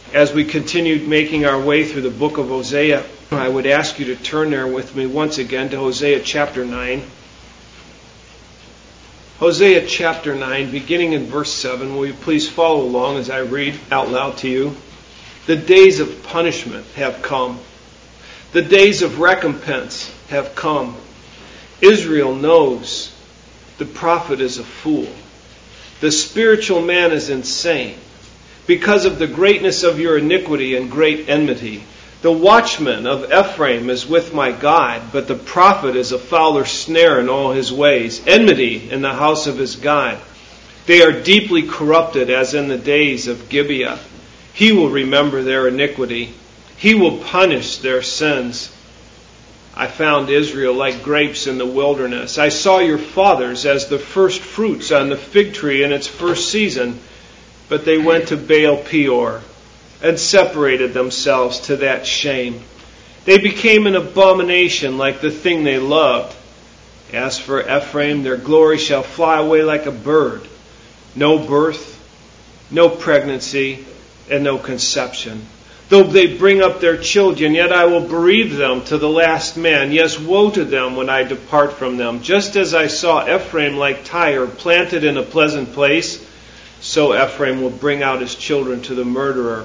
As we continued making our way through the book of Hosea, I would ask you to turn there with me once again to Hosea chapter 9. Hosea chapter 9, beginning in verse 7. Will you please follow along as I read out loud to you? The days of punishment have come. The days of recompense have come. Israel knows the prophet is a fool. The spiritual man is insane because of the greatness of your iniquity and great enmity. The watchman of Ephraim is with my God, but the prophet is a fowler snare in all his ways, enmity in the house of his God. They are deeply corrupted as in the days of Gibeah. He will remember their iniquity. He will punish their sins. I found Israel like grapes in the wilderness. I saw your fathers as the first fruits on the fig tree in its first season, but they went to Baal Peor and separated themselves to that shame. They became an abomination like the thing they loved. As for Ephraim, their glory shall fly away like a bird. No birth, no pregnancy, and no conception. Though they bring up their children, yet I will bereave them to the last man. Yes, woe to them when I depart from them. Just as I saw Ephraim like Tyre, planted in a pleasant place, so Ephraim will bring out his children to the murderer.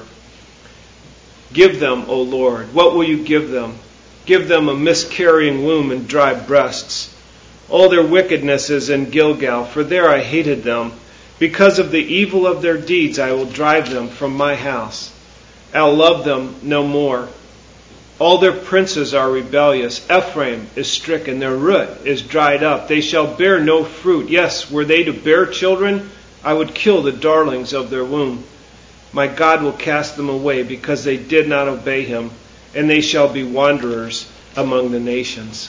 Give them, O Lord. What will you give them? Give them a miscarrying womb and dry breasts. All their wickedness is in Gilgal, for there I hated them. Because of the evil of their deeds, I will drive them from my house. I'll love them no more. All their princes are rebellious. Ephraim is stricken, their root is dried up. They shall bear no fruit. Yes, were they to bear children, I would kill the darlings of their womb. My God will cast them away because they did not obey him, and they shall be wanderers among the nations.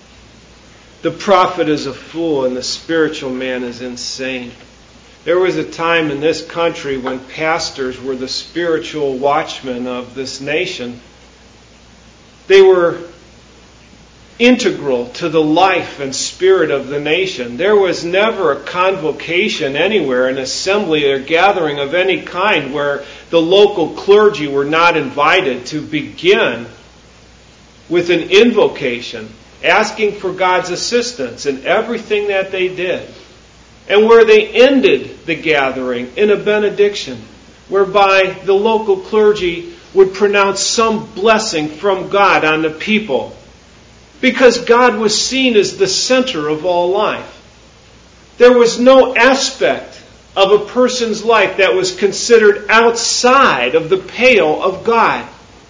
The prophet is a fool, and the spiritual man is insane. There was a time in this country when pastors were the spiritual watchmen of this nation. They were integral to the life and spirit of the nation. There was never a convocation anywhere, an assembly or gathering of any kind where the local clergy were not invited to begin with an invocation, asking for God's assistance in everything that they did. And where they ended the gathering in a benediction, whereby the local clergy would pronounce some blessing from God on the people, because God was seen as the center of all life. There was no aspect of a person's life that was considered outside of the pale of God.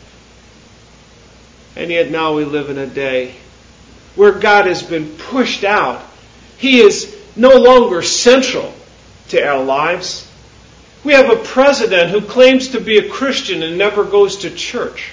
And yet now we live in a day where God has been pushed out. He is no longer central to our lives. We have a president who claims to be a Christian and never goes to church.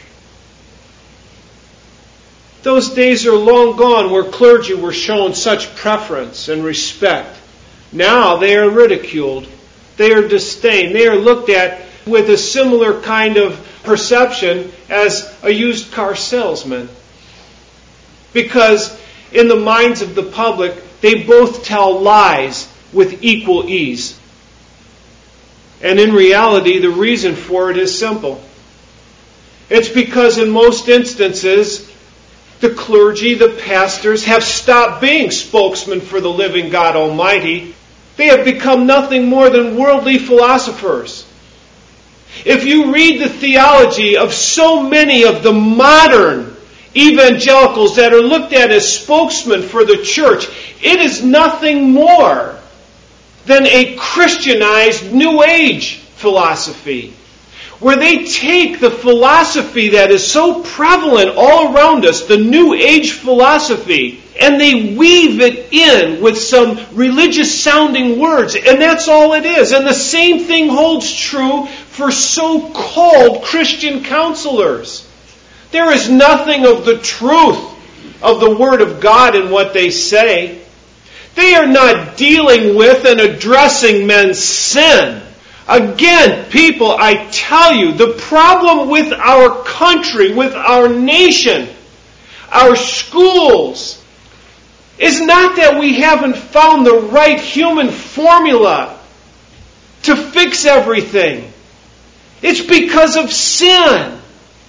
Those days are long gone where clergy were shown such preference and respect. Now they are ridiculed. They are disdained. They are looked at with a similar kind of perception as a used car salesman. Because in the minds of the public, they both tell lies with equal ease. And in reality, the reason for it is simple. It's because in most instances, the clergy, the pastors, have stopped being spokesmen for the living God Almighty. They have become nothing more than worldly philosophers. If you read the theology of so many of the modern evangelicals that are looked at as spokesmen for the church, it is nothing more than a Christianized New Age philosophy, where they take the philosophy that is so prevalent all around us, the New Age philosophy, and they weave it in with some religious-sounding words, and that's all it is. And the same thing holds true for so-called Christian counselors. There is nothing of the truth of the Word of God in what they say. They are not dealing with and addressing men's sin. Again, people, I tell you, the problem with our country, with our nation, our schools, is not that we haven't found the right human formula to fix everything. It's because of sin.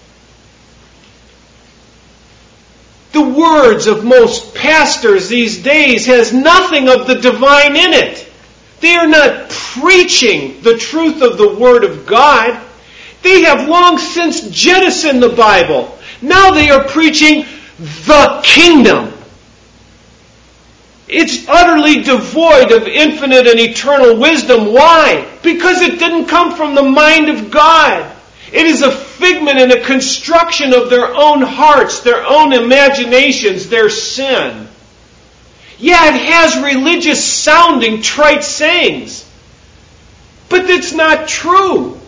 The words of most pastors these days has nothing of the divine in it. They are not preaching the truth of the Word of God. They have long since jettisoned the Bible. Now they are preaching the kingdom. It's utterly devoid of infinite and eternal wisdom. Why? Because it didn't come from the mind of God. It is a figment and a construction of their own hearts, their own imaginations, their sin. Yeah, it has religious sounding trite sayings. But it's not true.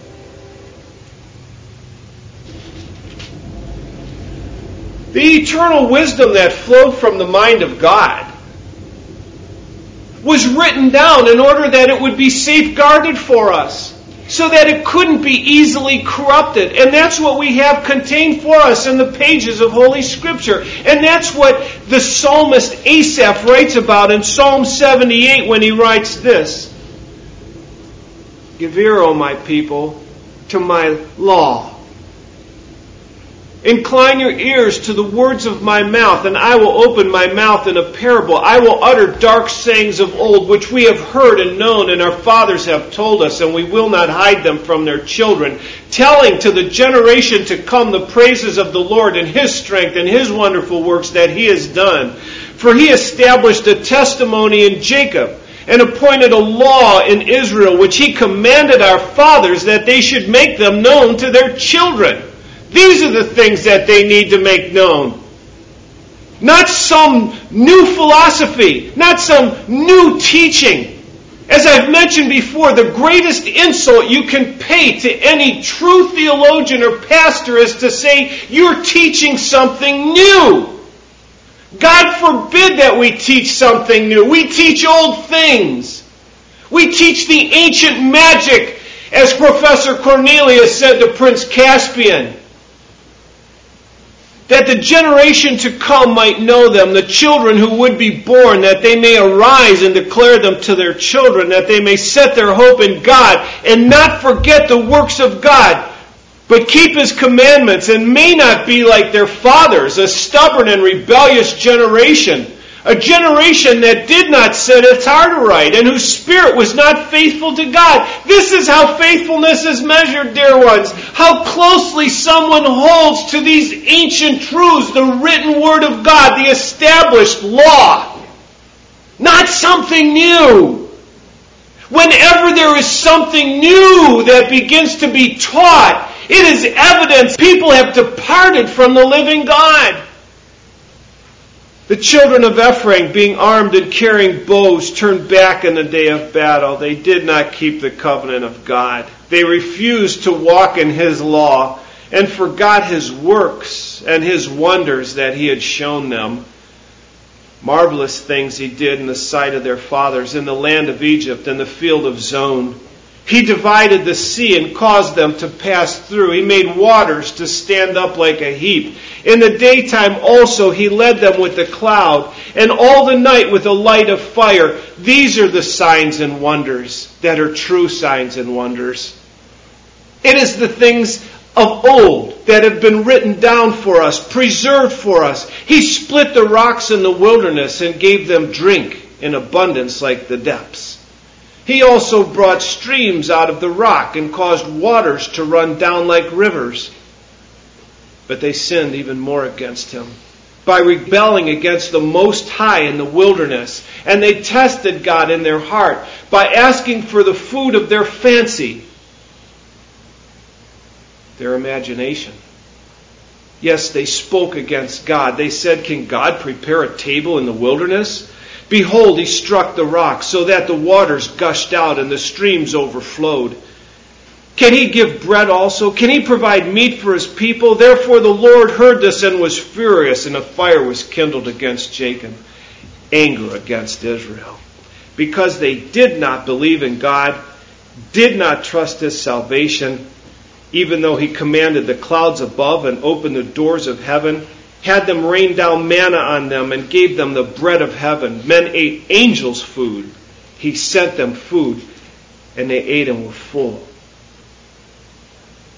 The eternal wisdom that flowed from the mind of God was written down in order that it would be safeguarded for us, so that it couldn't be easily corrupted. And that's what we have contained for us in the pages of Holy Scripture. And that's what the psalmist Asaph writes about in Psalm 78 when he writes this: "Give ear, O my people, to my law. Incline your ears to the words of my mouth, and I will open my mouth in a parable. I will utter dark sayings of old, which we have heard and known, and our fathers have told us, and we will not hide them from their children, telling to the generation to come the praises of the Lord and His strength and His wonderful works that He has done. For He established a testimony in Jacob, and appointed a law in Israel, which He commanded our fathers that they should make them known to their children." These are the things that they need to make known. Not some new philosophy, not some new teaching. As I've mentioned before, the greatest insult you can pay to any true theologian or pastor is to say, "You're teaching something new." God forbid that we teach something new. We teach old things. We teach the ancient magic, as Professor Cornelius said to Prince Caspian, that the generation to come might know them, the children who would be born, that they may arise and declare them to their children, that they may set their hope in God and not forget the works of God, but keep His commandments, and may not be like their fathers, a stubborn and rebellious generation, a generation that did not set its heart aright, and whose spirit was not faithful to God. This is how faithfulness is measured, dear ones. How closely someone holds to these ancient truths, the written Word of God, the established law. Not something new. Whenever there is something new that begins to be taught, it is evidence people have departed from the living God. The children of Ephraim, being armed and carrying bows, turned back in the day of battle. They did not keep the covenant of God. They refused to walk in His law and forgot His works and His wonders that He had shown them. Marvelous things He did in the sight of their fathers, in the land of Egypt and the field of Zon. He divided the sea and caused them to pass through. He made waters to stand up like a heap. In the daytime also He led them with the cloud, and all the night with a light of fire. These are the signs and wonders that are true signs and wonders. It is the things of old that have been written down for us, preserved for us. He split the rocks in the wilderness and gave them drink in abundance like the depths. He also brought streams out of the rock and caused waters to run down like rivers. But they sinned even more against Him by rebelling against the Most High in the wilderness. And they tested God in their heart by asking for the food of their fancy, their imagination. Yes, they spoke against God. They said, "Can God prepare a table in the wilderness? Behold, He struck the rock so that the waters gushed out and the streams overflowed. Can He give bread also? Can He provide meat for His people?" Therefore the Lord heard this and was furious, and a fire was kindled against Jacob, anger against Israel. Because they did not believe in God, did not trust His salvation, even though He commanded the clouds above and opened the doors of heaven, had them rain down manna on them, and gave them the bread of heaven. Men ate angels' food. He sent them food, and they ate and were full.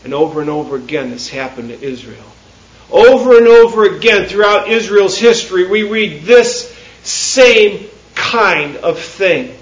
And over again this happened to Israel. Over and over again throughout Israel's history we read this same kind of thing.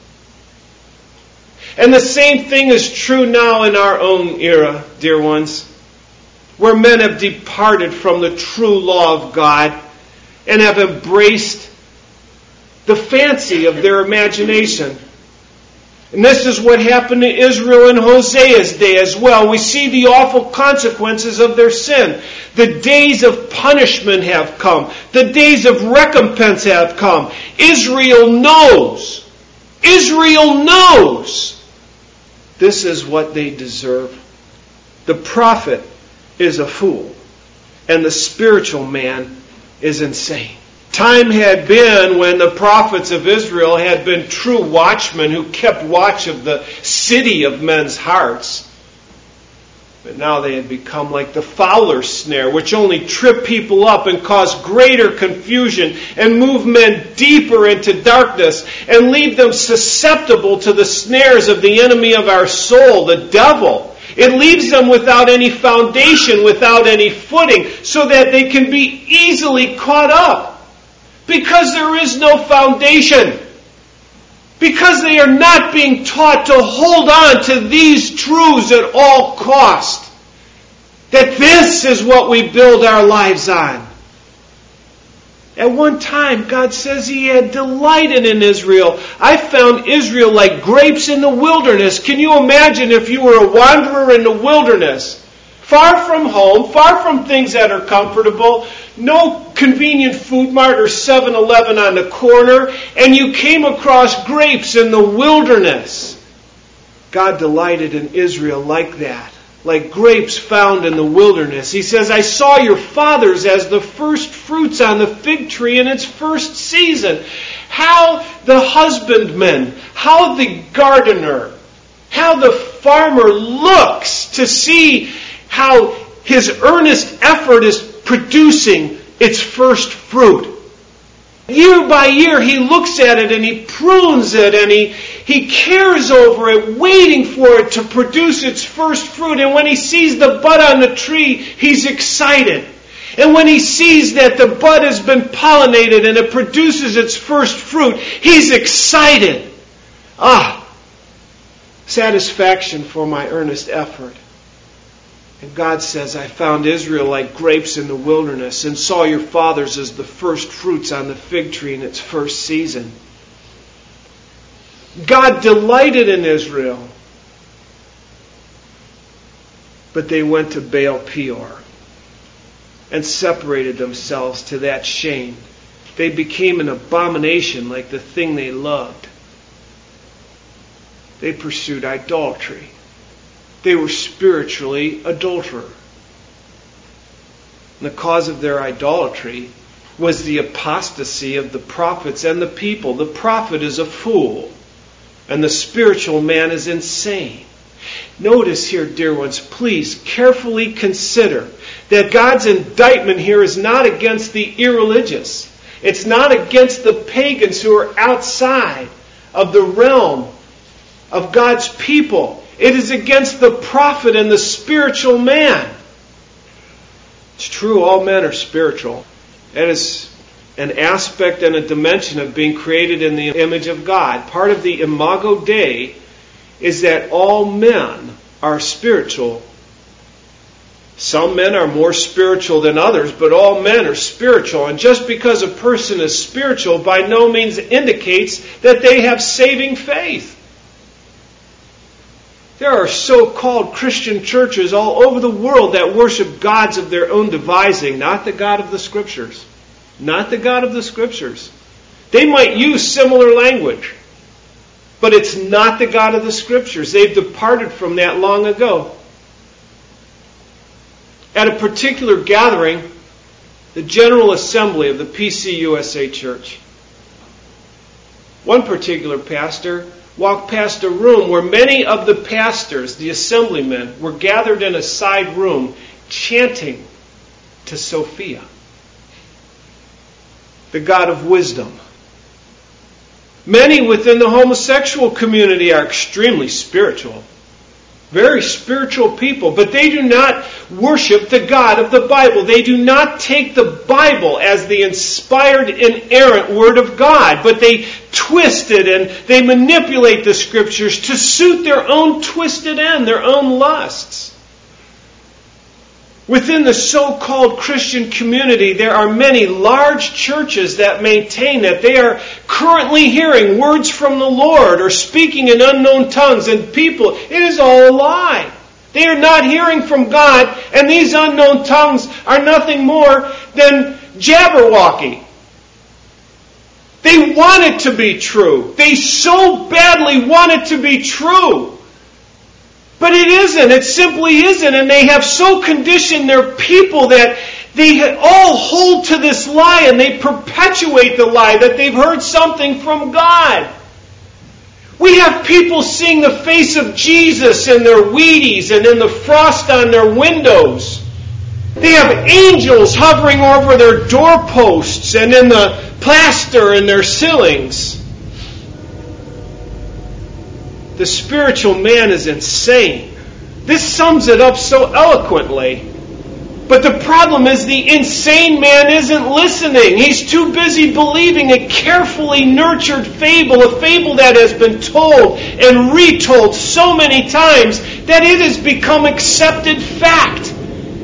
And the same thing is true now in our own era, dear ones, where men have departed from the true law of God and have embraced the fancy of their imagination. And this is what happened to Israel in Hosea's day as well. We see the awful consequences of their sin. The days of punishment have come. The days of recompense have come. Israel knows. Israel knows. This is what they deserve. The prophet is a fool, and the spiritual man is insane. Time had been when the prophets of Israel had been true watchmen who kept watch of the city of men's hearts. But now they had become like the fowler's snare, which only trip people up and cause greater confusion and move men deeper into darkness and leave them susceptible to the snares of the enemy of our soul, the devil. It leaves them without any foundation, without any footing, so that they can be easily caught up. Because there is no foundation. Because they are not being taught to hold on to these truths at all cost. That this is what we build our lives on. At one time, God says He had delighted in Israel. I found Israel like grapes in the wilderness. Can you imagine if you were a wanderer in the wilderness? Far from home, far from things that are comfortable, no convenient food mart or 7-Eleven on the corner, and you came across grapes in the wilderness. God delighted in Israel like that, like grapes found in the wilderness. He says, I saw your fathers as the first fruits on the fig tree in its first season. How the husbandman, how the gardener, how the farmer looks to see how his earnest effort is producing its first fruit. Year by year he looks at it and he prunes it and he cares over it, waiting for it to produce its first fruit. And when he sees the bud on the tree, he's excited. And when he sees that the bud has been pollinated and it produces its first fruit, he's excited. Satisfaction for my earnest effort. And God says, I found Israel like grapes in the wilderness and saw your fathers as the first fruits on the fig tree in its first season. God delighted in Israel. But they went to Baal Peor and separated themselves to that shame. They became an abomination like the thing they loved. They pursued idolatry. They were spiritually adulterers. And the cause of their idolatry was the apostasy of the prophets and the people. The prophet is a fool, and the spiritual man is insane. Notice here, dear ones, please carefully consider that God's indictment here is not against the irreligious. It's not against the pagans who are outside of the realm of God's people. It is against the prophet and the spiritual man. It's true, all men are spiritual. It is an aspect and a dimension of being created in the image of God. Part of the Imago Dei is that all men are spiritual. Some men are more spiritual than others, but all men are spiritual. And just because a person is spiritual by no means indicates that they have saving faith. There are so-called Christian churches all over the world that worship gods of their own devising, not the God of the Scriptures. Not the God of the Scriptures. They might use similar language, but it's not the God of the Scriptures. They've departed from that long ago. At a particular gathering, the General Assembly of the PCUSA Church, one particular pastor walked past a room where many of the pastors, the assemblymen, were gathered in a side room chanting to Sophia, the God of wisdom. Many within the homosexual community are extremely spiritual. Very spiritual people, but they do not worship the God of the Bible. They do not take the Bible as the inspired, inerrant Word of God, but they twist it and they manipulate the Scriptures to suit their own twisted end, their own lusts. Within the so-called Christian community, there are many large churches that maintain that they are currently hearing words from the Lord or speaking in unknown tongues, and people, it is all a lie. They are not hearing from God, and these unknown tongues are nothing more than jabberwocky. They want it to be true. They so badly want it to be true. But it isn't. It simply isn't. And they have so conditioned their people that they all hold to this lie and they perpetuate the lie that they've heard something from God. We have people seeing the face of Jesus in their Wheaties and in the frost on their windows. They have angels hovering over their doorposts and in the plaster in their ceilings. The spiritual man is insane. This sums it up so eloquently. But the problem is the insane man isn't listening. He's too busy believing a carefully nurtured fable, a fable that has been told and retold so many times that it has become accepted fact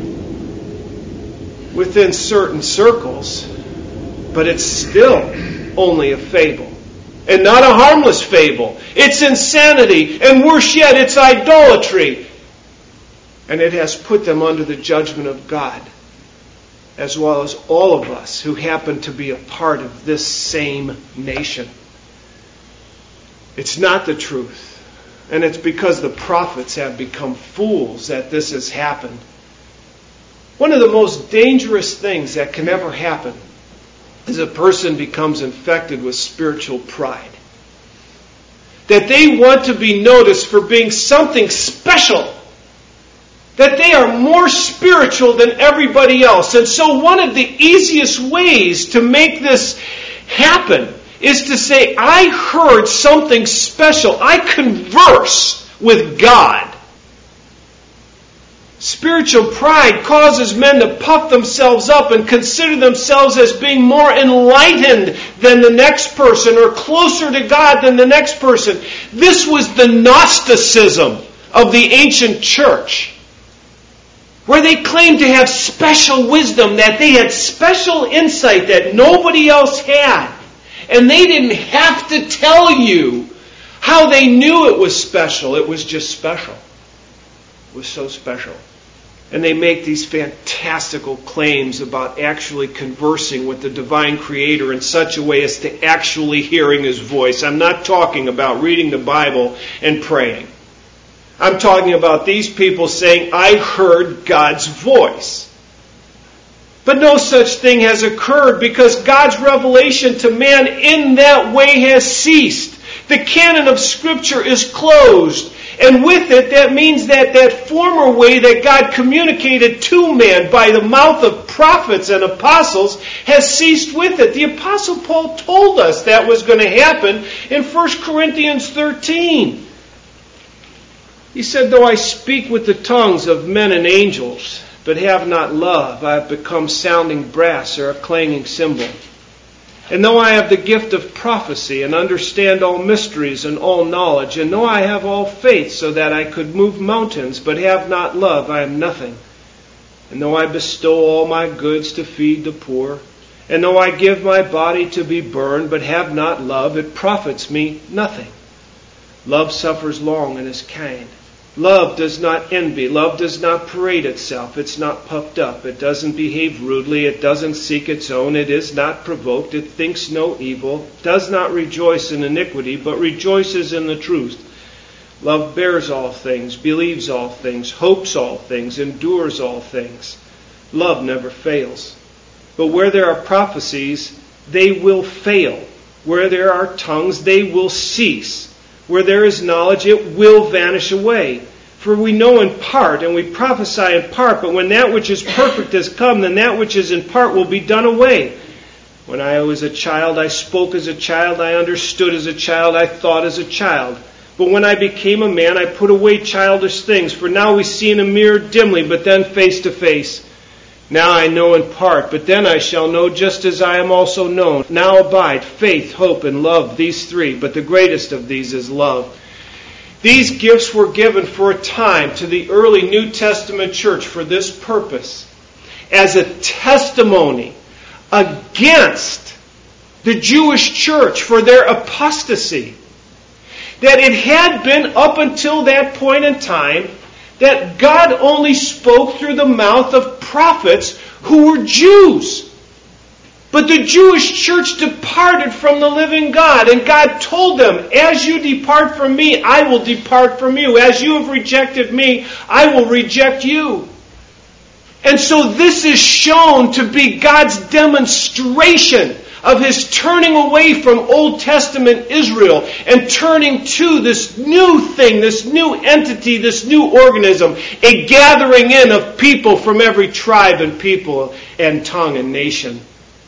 within certain circles. But it's still only a fable. And not a harmless fable. It's insanity, and worse yet, it's idolatry. And it has put them under the judgment of God, as well as all of us who happen to be a part of this same nation. It's not the truth. And it's because the prophets have become fools that this has happened. One of the most dangerous things that can ever happen is a person becomes infected with spiritual pride. That they want to be noticed for being something special. That they are more spiritual than everybody else. And so one of the easiest ways to make this happen is to say, I heard something special. I converse with God. Spiritual pride causes men to puff themselves up and consider themselves as being more enlightened than the next person or closer to God than the next person. This was the Gnosticism of the ancient church, where they claimed to have special wisdom, that they had special insight that nobody else had. And they didn't have to tell you how they knew it was special. It was just special. It was so special. And they make these fantastical claims about actually conversing with the divine Creator in such a way as to actually hearing His voice. I'm not talking about reading the Bible and praying. I'm talking about these people saying, I heard God's voice. But no such thing has occurred because God's revelation to man in that way has ceased. The canon of Scripture is closed. And with it, that means that that former way that God communicated to man by the mouth of prophets and apostles has ceased with it. The Apostle Paul told us that was going to happen in 1 Corinthians 13. He said, though I speak with the tongues of men and angels, but have not love, I have become sounding brass or a clanging cymbal. And though I have the gift of prophecy and understand all mysteries and all knowledge, and though I have all faith so that I could move mountains, but have not love, I am nothing. And though I bestow all my goods to feed the poor, and though I give my body to be burned, but have not love, it profits me nothing. Love suffers long and is kind. Love does not envy. Love does not parade itself. It's not puffed up. It doesn't behave rudely. It doesn't seek its own. It is not provoked. It thinks no evil. Does not rejoice in iniquity, but rejoices in the truth. Love bears all things, believes all things, hopes all things, endures all things. Love never fails. But where there are prophecies, they will fail. Where there are tongues, they will cease. Where there is knowledge, it will vanish away. For we know in part, and we prophesy in part, but when that which is perfect has come, then that which is in part will be done away. When I was a child, I spoke as a child, I understood as a child, I thought as a child. But when I became a man, I put away childish things. For now we see in a mirror dimly, but then face to face. Now I know in part, but then I shall know just as I am also known. Now abide faith, hope, and love, these three. But the greatest of these is love. These gifts were given for a time to the early New Testament church for this purpose, as a testimony against the Jewish church for their apostasy. That it had been up until that point in time that God only spoke through the mouth of prophets who were Jews. But the Jewish church departed from the living God, and God told them, as you depart from me, I will depart from you. As you have rejected me, I will reject you. And so this is shown to be God's demonstration of His turning away from Old Testament Israel and turning to this new thing, this new entity, this new organism, a gathering in of people from every tribe and people and tongue and nation.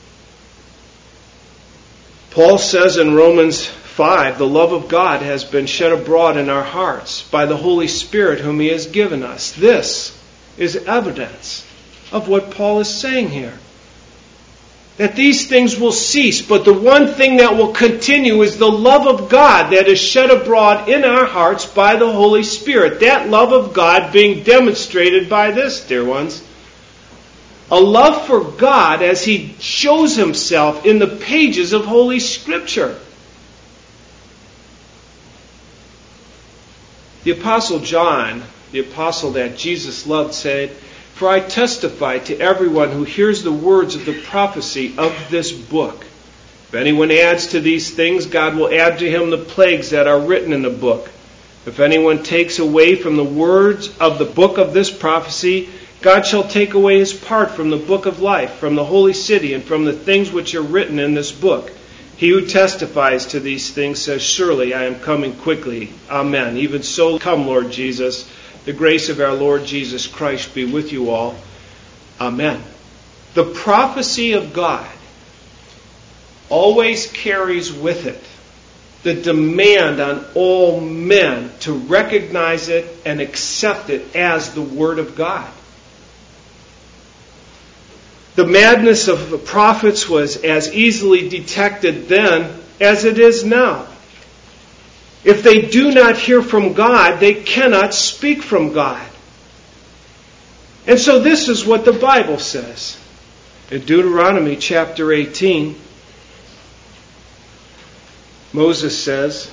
Paul says in Romans 5, the love of God has been shed abroad in our hearts by the Holy Spirit whom He has given us. This is evidence of what Paul is saying here. That these things will cease, but the one thing that will continue is the love of God that is shed abroad in our hearts by the Holy Spirit. That love of God being demonstrated by this, dear ones. A love for God as He shows Himself in the pages of Holy Scripture. The Apostle John, the apostle that Jesus loved, said, "For I testify to everyone who hears the words of the prophecy of this book. If anyone adds to these things, God will add to him the plagues that are written in the book. If anyone takes away from the words of the book of this prophecy, God shall take away his part from the book of life, from the holy city, and from the things which are written in this book. He who testifies to these things says, Surely I am coming quickly. Amen. Even so, come, Lord Jesus. The grace of our Lord Jesus Christ be with you all. Amen." The prophecy of God always carries with it the demand on all men to recognize it and accept it as the Word of God. The madness of the prophets was as easily detected then as it is now. If they do not hear from God, they cannot speak from God. And so this is what the Bible says. In Deuteronomy chapter 18, Moses says,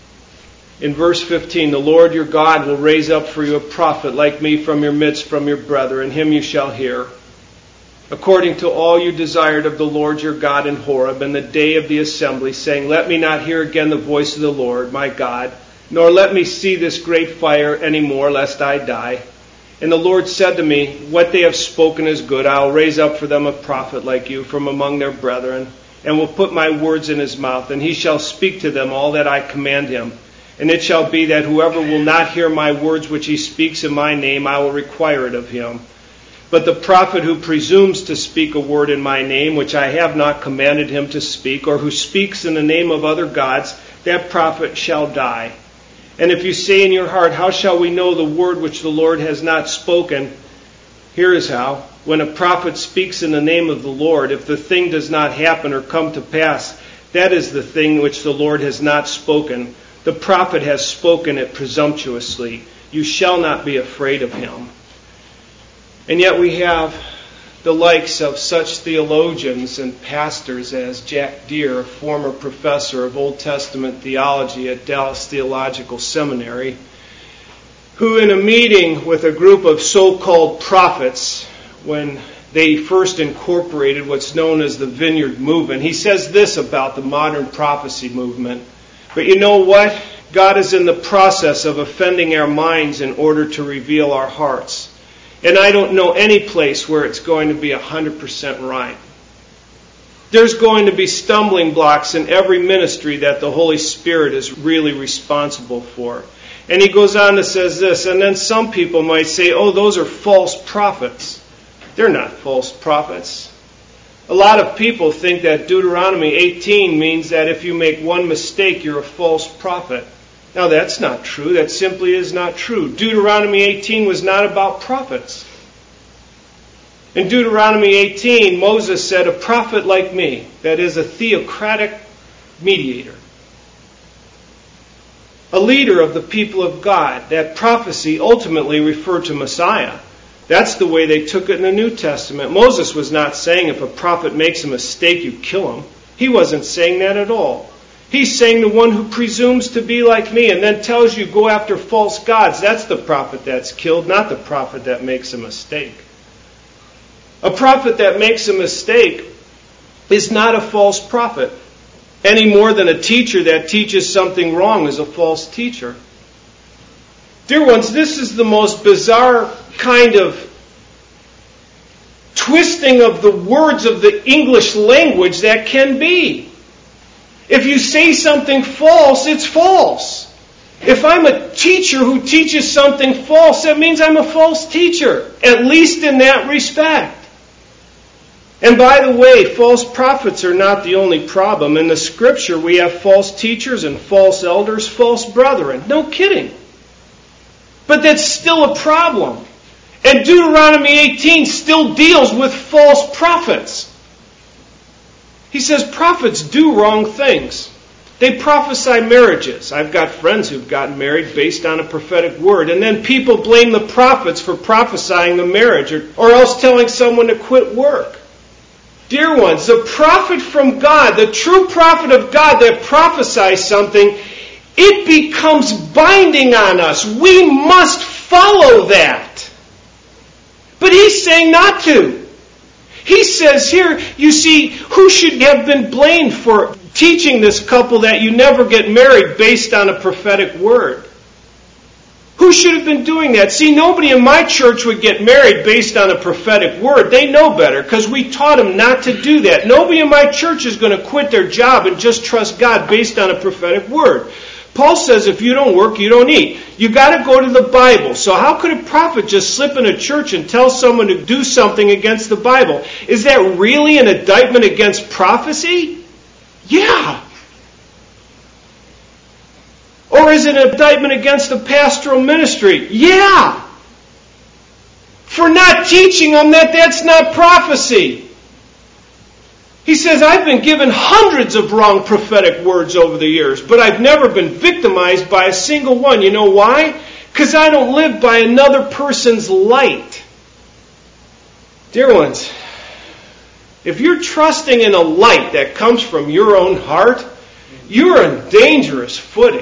in verse 15, "The Lord your God will raise up for you a prophet like me from your midst, from your brethren. Him you shall hear. According to all you desired of the Lord your God in Horeb in the day of the assembly, saying, Let me not hear again the voice of the Lord my God, nor let me see this great fire any more, lest I die. And the Lord said to me, What they have spoken is good. I will raise up for them a prophet like you from among their brethren, and will put my words in his mouth, and he shall speak to them all that I command him. And it shall be that whoever will not hear my words which he speaks in my name, I will require it of him. But the prophet who presumes to speak a word in my name, which I have not commanded him to speak, or who speaks in the name of other gods, that prophet shall die. And if you say in your heart, How shall we know the word which the Lord has not spoken? Here is how. When a prophet speaks in the name of the Lord, if the thing does not happen or come to pass, that is the thing which the Lord has not spoken. The prophet has spoken it presumptuously. You shall not be afraid of him." And yet we have the likes of such theologians and pastors as Jack Deere, a former professor of Old Testament theology at Dallas Theological Seminary, who in a meeting with a group of so-called prophets, when they first incorporated what's known as the Vineyard Movement, he says this about the modern prophecy movement. But you know what? God is in the process of offending our minds in order to reveal our hearts. And I don't know any place where it's going to be 100% right. There's going to be stumbling blocks in every ministry that the Holy Spirit is really responsible for. And he goes on to says this, and then some people might say, oh, those are false prophets. They're not false prophets. A lot of people think that Deuteronomy 18 means that if you make one mistake, you're a false prophet. Now that's not true. That simply is not true. Deuteronomy 18 was not about prophets. In Deuteronomy 18, Moses said, a prophet like me, that is a theocratic mediator, a leader of the people of God. That prophecy ultimately referred to Messiah. That's the way they took it in the New Testament. Moses was not saying if a prophet makes a mistake, you kill him. He wasn't saying that at all. He's saying the one who presumes to be like me and then tells you go after false gods, that's the prophet that's killed, not the prophet that makes a mistake. A prophet that makes a mistake is not a false prophet, any more than a teacher that teaches something wrong is a false teacher. Dear ones, this is the most bizarre kind of twisting of the words of the English language that can be. If you say something false, it's false. If I'm a teacher who teaches something false, that means I'm a false teacher, at least in that respect. And by the way, false prophets are not the only problem. In the Scripture, we have false teachers and false elders, false brethren. No kidding. But that's still a problem. And Deuteronomy 18 still deals with false prophets. He says prophets do wrong things. They prophesy marriages. I've got friends who've gotten married based on a prophetic word. And then people blame the prophets for prophesying the marriage or else telling someone to quit work. Dear ones, the prophet from God, the true prophet of God that prophesies something, it becomes binding on us. We must follow that. But he's saying not to. He says here, you see, who should have been blamed for teaching this couple that you never get married based on a prophetic word? Who should have been doing that? See, nobody in my church would get married based on a prophetic word. They know better because we taught them not to do that. Nobody in my church is going to quit their job and just trust God based on a prophetic word. Paul says if you don't work, you don't eat. You got to go to the Bible. So how could a prophet just slip in a church and tell someone to do something against the Bible? Is that really an indictment against prophecy? Yeah. Or is it an indictment against the pastoral ministry? Yeah. For not teaching them that that's not prophecy. He says, I've been given hundreds of wrong prophetic words over the years, but I've never been victimized by a single one. You know why? Because I don't live by another person's light. Dear ones, if you're trusting in a light that comes from your own heart, you're on dangerous footing.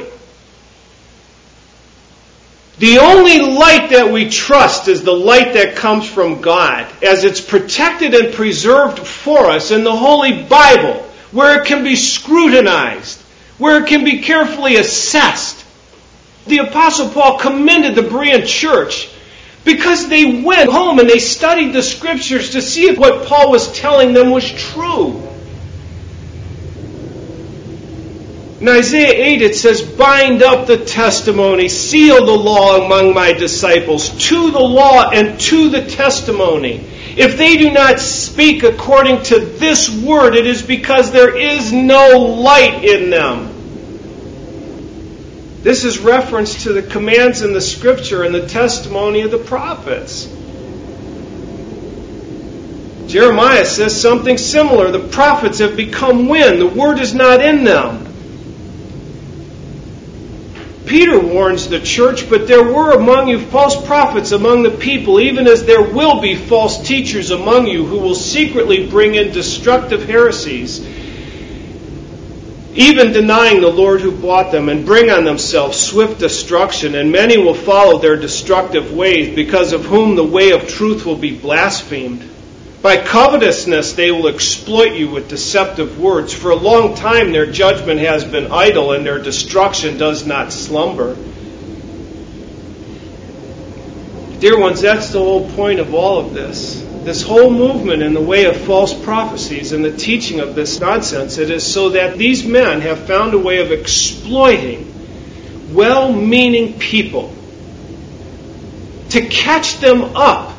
The only light that we trust is the light that comes from God, as it's protected and preserved for us in the Holy Bible, where it can be scrutinized, where it can be carefully assessed. The Apostle Paul commended the Berean church because they went home and they studied the Scriptures to see if what Paul was telling them was true. In Isaiah 8 it says, bind up the testimony, seal the law among my disciples, to the law and to the testimony. If they do not speak according to this word, it is because there is no light in them. This is reference to the commands in the Scripture and the testimony of the prophets. Jeremiah says something similar. The prophets have become wind. The word is not in them. Peter warns the church, but there were among you false prophets among the people, even as there will be false teachers among you who will secretly bring in destructive heresies, even denying the Lord who bought them, and bring on themselves swift destruction. And many will follow their destructive ways, because of whom the way of truth will be blasphemed. By covetousness they will exploit you with deceptive words. For a long time their judgment has been idle, and their destruction does not slumber. Dear ones, that's the whole point of all of this. This whole movement in the way of false prophecies and the teaching of this nonsense, it is so that these men have found a way of exploiting well-meaning people to catch them up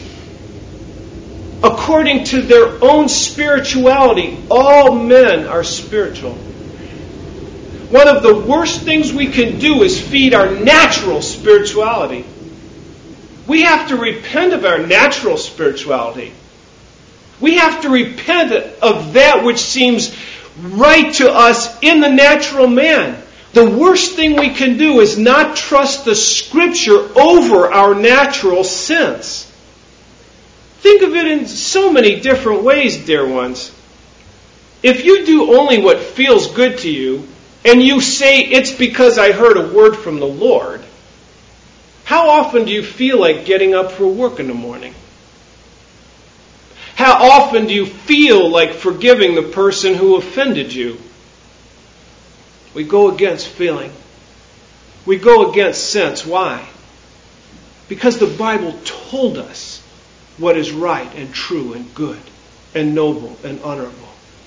according to their own spirituality. All men are spiritual. one of the worst things we can do is feed our natural spirituality. We have to repent of our natural spirituality. We have to repent of that which seems right to us in the natural man. The worst thing we can do is not trust the Scripture over our natural sense. Think of it in so many different ways, dear ones. If you do only what feels good to you, and you say, it's because I heard a word from the Lord, how often do you feel like getting up for work in the morning? How often do you feel like forgiving the person who offended you? We go against feeling. We go against sense. Why? Because the Bible told us what is right and true and good and noble and honorable.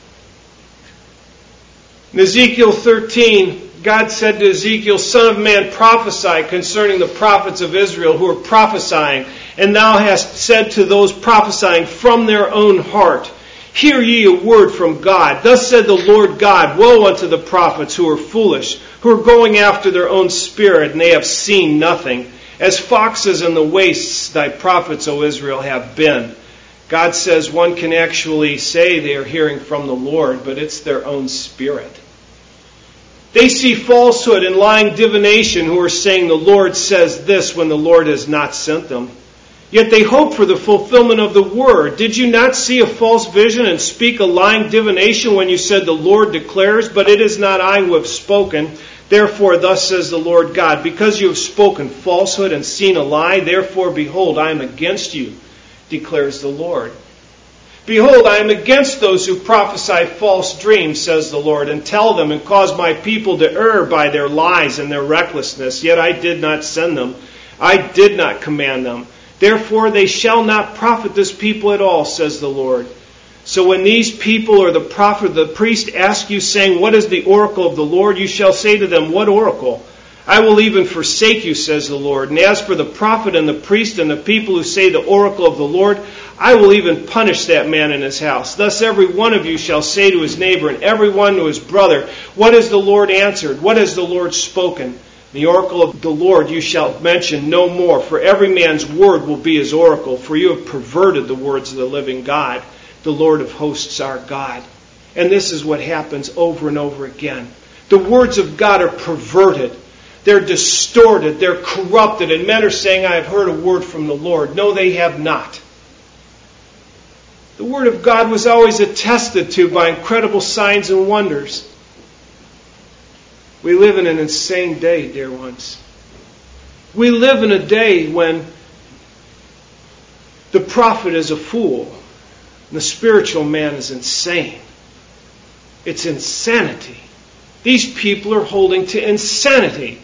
In Ezekiel 13, God said to Ezekiel, Son of man, prophesy concerning the prophets of Israel who are prophesying. And thou hast said to those prophesying from their own heart, Hear ye a word from God. Thus said the Lord God, Woe unto the prophets who are foolish, who are going after their own spirit, and they have seen nothing. As foxes in the wastes thy prophets, O Israel, have been. God says one can actually say they are hearing from the Lord, but it's their own spirit. They see falsehood and lying divination who are saying the Lord says this when the Lord has not sent them. Yet they hope for the fulfillment of the word. Did you not see a false vision and speak a lying divination when you said the Lord declares, but it is not I who have spoken. Therefore thus says the Lord God, because you have spoken falsehood and seen a lie, therefore behold, I am against you, declares the Lord. Behold, I am against those who prophesy false dreams, says the Lord, and tell them and cause my people to err by their lies and their recklessness. Yet I did not send them. I did not command them. Therefore they shall not profit this people at all, says the Lord. So when these people or the prophet or the priest ask you, saying, What is the oracle of the Lord? You shall say to them, What oracle? I will even forsake you, says the Lord. And as for the prophet and the priest and the people who say the oracle of the Lord, I will even punish that man in his house. Thus every one of you shall say to his neighbor and every one to his brother, What has the Lord answered? What has the Lord spoken? The oracle of the Lord you shall mention no more, for every man's word will be his oracle, for you have perverted the words of the living God, the Lord of hosts our God. And this is what happens over and over again. The words of God are perverted. They're distorted. They're corrupted. And men are saying, I have heard a word from the Lord. No, they have not. The Word of God was always attested to by incredible signs and wonders. We live in an insane day, dear ones. We live in a day when the prophet is a fool and the spiritual man is insane. It's insanity. These people are holding to insanity.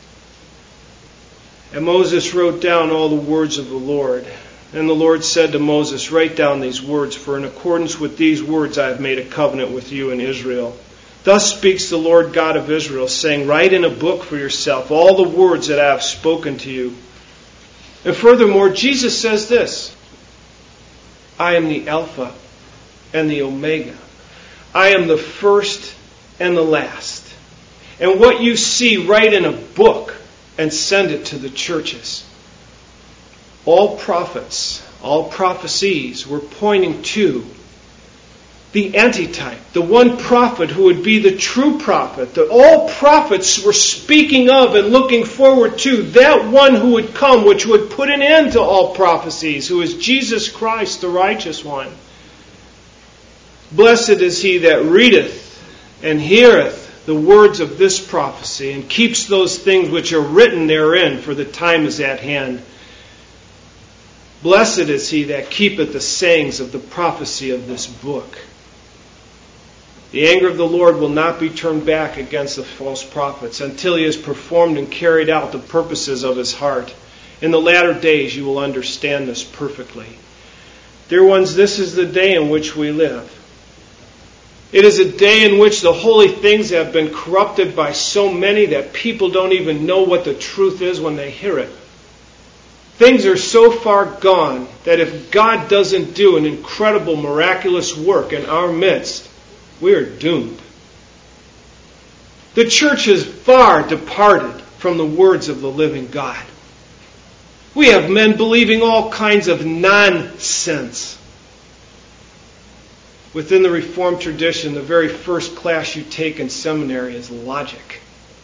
And Moses wrote down all the words of the Lord. And the Lord said to Moses, Write down these words, for in accordance with these words I have made a covenant with you in Israel. Thus speaks the Lord God of Israel, saying, Write in a book for yourself all the words that I have spoken to you. And furthermore, Jesus says this, I am the Alpha and the Omega. I am the first and the last. And what you see, write in a book and send it to the churches. All prophets, all prophecies were pointing to the antitype, the one prophet who would be the true prophet. That all prophets were speaking of and looking forward to that one who would come, which would put an end to all prophecies, who is Jesus Christ, the righteous one. Blessed is he that readeth and heareth the words of this prophecy and keeps those things which are written therein, for the time is at hand. Blessed is he that keepeth the sayings of the prophecy of this book. The anger of the Lord will not be turned back against the false prophets until he has performed and carried out the purposes of his heart. In the latter days you will understand this perfectly. Dear ones, this is the day in which we live. It is a day in which the holy things have been corrupted by so many that people don't even know what the truth is when they hear it. Things are so far gone that if God doesn't do an incredible, miraculous work in our midst, we are doomed. The church has far departed from the words of the living God. We have men believing all kinds of nonsense. Within the Reformed tradition, the very first class you take in seminary is logic.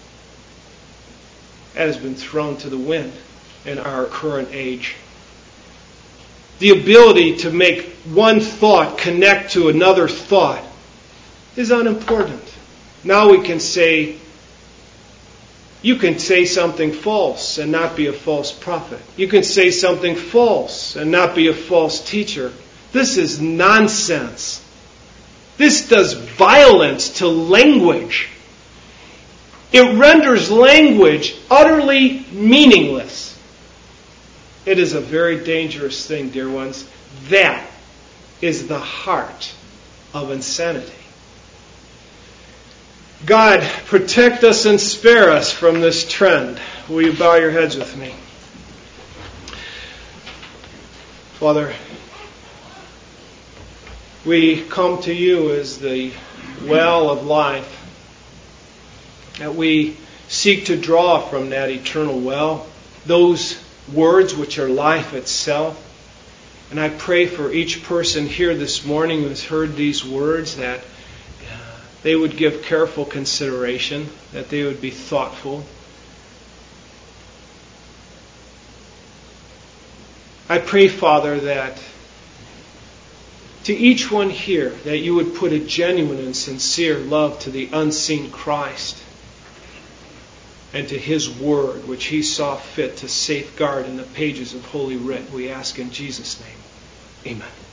That has been thrown to the wind in our current age. The ability to make one thought connect to another thought is unimportant. Now we can say, you can say something false and not be a false prophet. You can say something false and not be a false teacher. This is nonsense. This does violence to language. It renders language utterly meaningless. It is a very dangerous thing, dear ones. That is the heart of insanity. God, protect us and spare us from this trend. Will you bow your heads with me? Father, we come to you as the well of life, that we seek to draw from that eternal well those words which are life itself. And I pray for each person here this morning who has heard these words that they would give careful consideration, that they would be thoughtful. I pray, Father, that to each one here, that you would put a genuine and sincere love to the unseen Christ and to His Word, which He saw fit to safeguard in the pages of Holy Writ. We ask in Jesus' name. Amen.